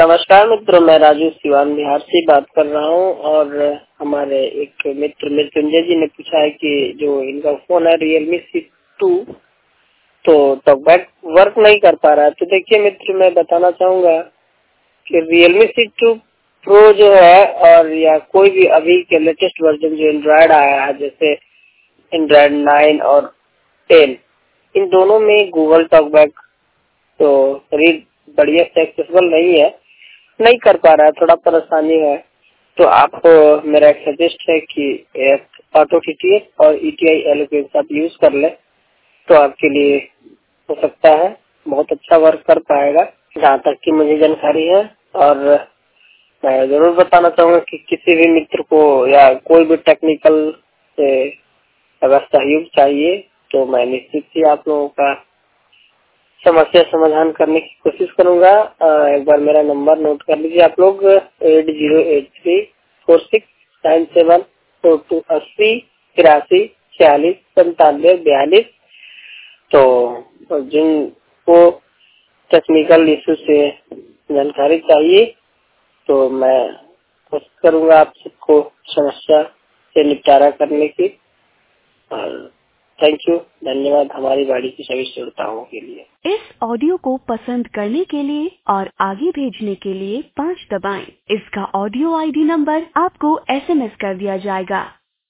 नमस्कार मित्रों, मैं राजू सिवान बिहार से बात कर रहा हूं और हमारे एक मित्र मृत्युंजय जी ने पूछा है कि जो इनका फोन है Realme C2 तो टॉकबैक वर्क नहीं कर पा रहा है। तो देखिए मित्र, मैं बताना चाहूंगा कि Realme C2 Pro जो है और या कोई भी अभी के लेटेस्ट वर्जन जो एंड्रॉयड आया है, जैसे एंड्रॉयड 9 और 10, इन दोनों में गूगल टॉकबैक तो बढ़िया से एक्सेसिबल नहीं कर पा रहा है, थोड़ा परेशानी है। तो आप मेरा एक सजेस्ट है कि ऑटो टीटीएस और ETI एलोकेंस आप यूज कर ले तो आपके लिए हो सकता है बहुत अच्छा वर्क कर पाएगा, जहाँ तक की मुझे जानकारी है। और मैं जरूर बताना चाहूंगा कि किसी भी मित्र को या कोई भी टेक्निकल से अगर सहयोग चाहिए तो मैं निश्चित ही आप लोगों का समस्या समाधान करने की कोशिश करूंगा। एक बार मेरा नंबर नोट कर लीजिए आप लोग, 808346974280 तो जिनको टेक्निकल इशू से जानकारी चाहिए तो मैं कोशिश करूंगा आप सबको समस्या से निपटारा करने की। थैंक यू, धन्यवाद हमारी बाड़ी की सभी श्रोताओं के लिए। इस ऑडियो को पसंद करने के लिए और आगे भेजने के लिए 5 दबाएं। इसका ऑडियो ID नंबर आपको SMS कर दिया जाएगा।